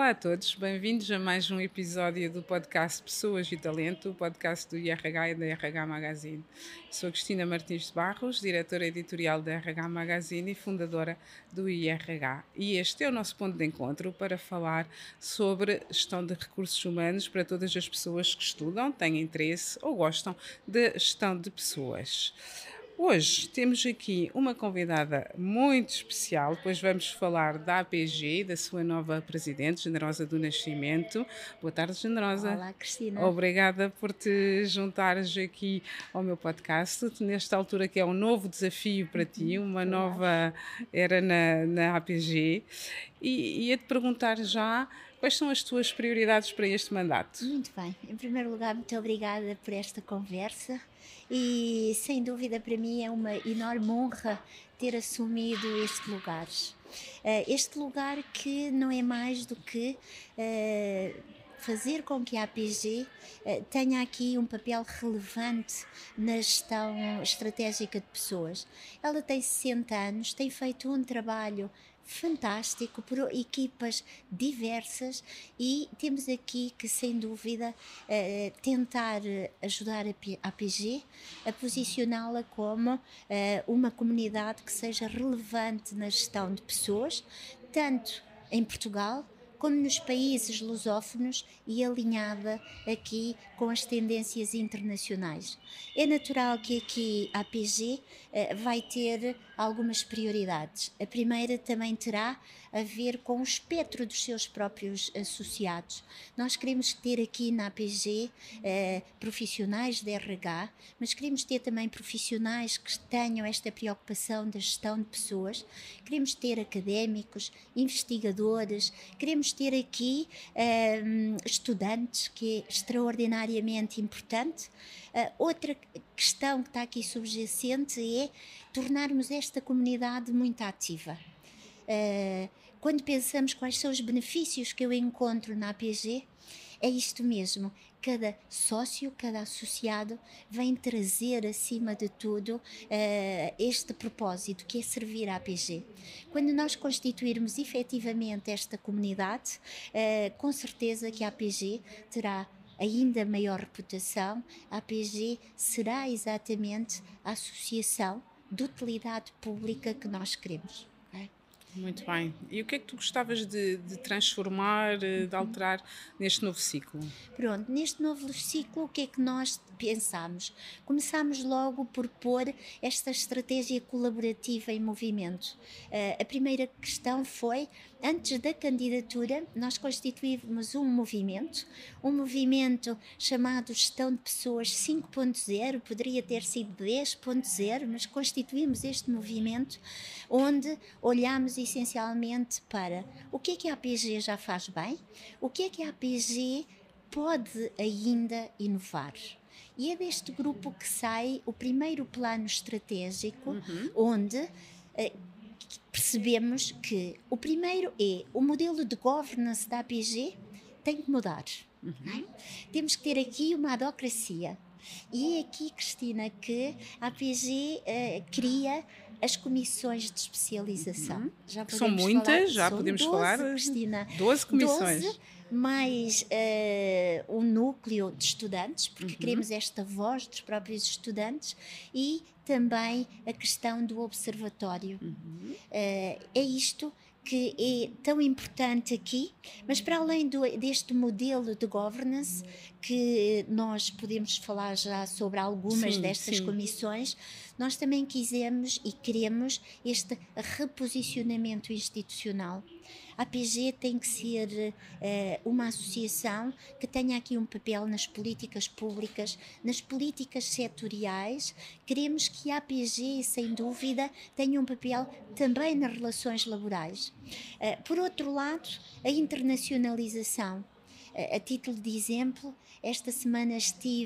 Olá a todos, bem-vindos a mais um episódio do podcast Pessoas e Talento, o podcast do IRH e da RH Magazine. Sou a Cristina Martins de Barros, diretora editorial da RH Magazine e fundadora do IRH. E este é o nosso ponto de encontro para falar sobre gestão de recursos humanos para todas as pessoas que estudam, têm interesse ou gostam de gestão de pessoas. Hoje temos aqui uma convidada muito especial, pois vamos falar da APG, da sua nova presidente, Generosa do Nascimento. Boa tarde, Generosa. Olá, Cristina. Obrigada por te juntares aqui ao meu podcast, nesta altura que é um novo desafio para ti, uma nova era na APG. E ia-te perguntar já quais são as tuas prioridades para este mandato. Muito bem. Em primeiro lugar, muito obrigada por esta conversa e, sem dúvida, para mim é uma enorme honra ter assumido este lugar. Este lugar que não é mais do que fazer com que a APG tenha aqui um papel relevante na gestão estratégica de pessoas. Ela tem 60 anos, tem feito um trabalho fantástico por equipas diversas e temos aqui que, sem dúvida, tentar ajudar a APG a posicioná-la como uma comunidade que seja relevante na gestão de pessoas, tanto em Portugal como nos países lusófonos e alinhada aqui com as tendências internacionais. É natural que aqui a APG vai ter algumas prioridades. A primeira também terá a ver com o espectro dos seus próprios associados. Nós queremos ter aqui na APG profissionais de RH, mas queremos ter também profissionais que tenham esta preocupação da gestão de pessoas, queremos ter académicos, investigadores, queremos ter aqui estudantes, que é extraordinariamente importante. Outra questão que está aqui subjacente é tornarmos esta comunidade muito ativa. Quando pensamos quais são os benefícios que eu encontro na APG, é isto mesmo, cada sócio, cada associado vem trazer acima de tudo este propósito que é servir à APG. Quando nós constituirmos efetivamente esta comunidade, com certeza que a APG terá ainda maior reputação. A APG será exatamente a associação de utilidade pública que nós queremos. Muito bem. E o que é que tu gostavas de transformar, de alterar neste novo ciclo? Pronto, neste novo ciclo, o que é que nós pensámos? Começámos logo por pôr esta estratégia colaborativa em movimento. A primeira questão foi, antes da candidatura, nós constituímos um movimento chamado Gestão de Pessoas 5.0, poderia ter sido 10.0, mas constituímos este movimento onde olhamos essencialmente para o que é que a APG já faz bem, o que é que a APG pode ainda inovar. E é deste grupo que sai o primeiro plano estratégico, onde percebemos que o primeiro é o modelo de governance da APG tem que mudar. Temos que ter aqui uma adocracia. E é aqui, Cristina, que a APG cria as comissões de especialização. Já são muitas, já podemos 12, falar. Cristina, 12 comissões. 12, mais um núcleo de estudantes, porque queremos esta voz dos próprios estudantes, e também a questão do observatório. É isto que é tão importante aqui, mas para além deste modelo de governance, que nós podemos falar já sobre algumas destas comissões, nós também quisemos e queremos este reposicionamento institucional. A APG tem que ser uma associação que tenha aqui um papel nas políticas públicas, nas políticas setoriais. Queremos que a APG, sem dúvida, tenha um papel também nas relações laborais. Por outro lado, a internacionalização. A título de exemplo, esta semana estive